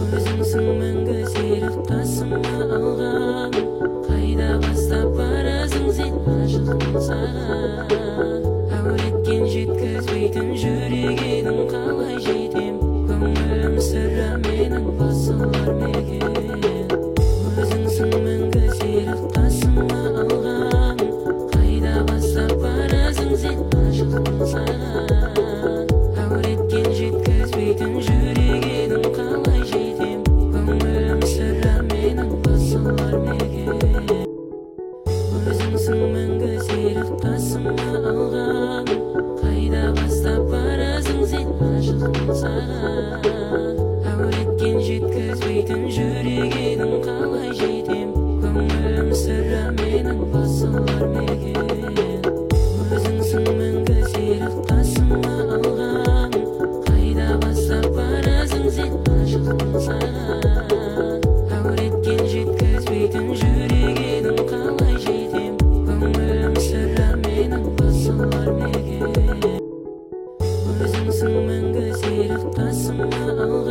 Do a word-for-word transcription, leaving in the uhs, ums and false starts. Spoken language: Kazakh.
Өзіңсің мәңгі серік қасыма алған, қайда бастап барасың сен ғашықпын саған. Әуреткен жеткізбейтін жүрек едің, қалай жетем, көңілім сірә менің басылар мекен. Өзіңсің мәңгі серік қасыма алған, қайда бастап барасың сен ғашықпын саған. Әуреткен жеткізбейтін жүрек едің, қалай жетем, көңілім сірә менің басылар мекен. Өзіңсің мәңгі серік қасыма алған, қайда бастап барасың сен ғашықпын саған. Әуреткен жеткізбейтін жүрек едің, қалай жетем, көңілім сірә менің басылар мекен. Өзіңсің мәңгі серік қасыма алған, қайда бастап барасың сен ғашықпын саған. Әуреткен жеткізбейтін жүрек едің, қалай жетем, көңілім сірә менің басылар мекен. Өзіңсің мәңгі серік қасыма алған.